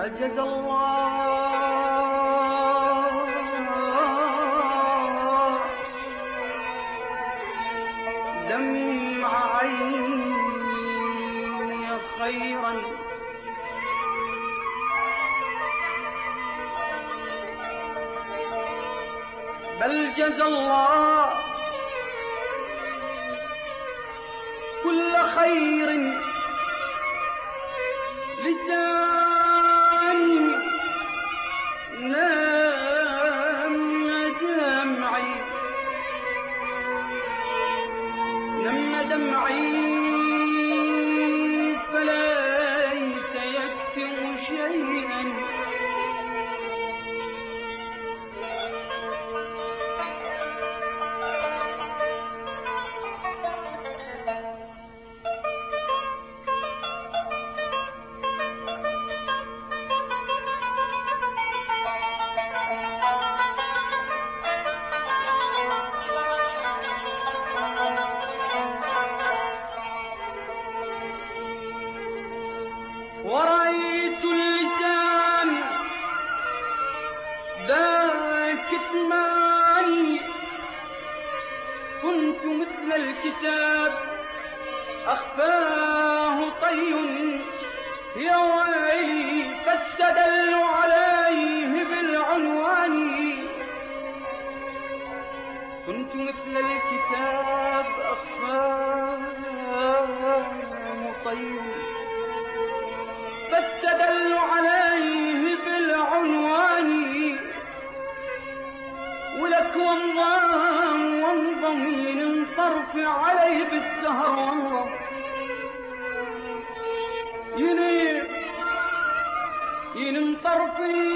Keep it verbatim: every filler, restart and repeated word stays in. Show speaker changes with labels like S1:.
S1: أجز الله دمع عيني خيرا بل جزى الله كل خير لساني نام دمعي نم دمعي فليس يكتم شيئا ورأيت اللسان ذا كتماني كنت مثل الكتاب أخفاه طي يا ويلي فاستدلوا عليه بالعنوان كنت مثل الكتاب أخفاه طي فاستدلوا عليه بالعنوان ولك والله وانضم ينطرف عليه بالسهر والله ينم ينطرفي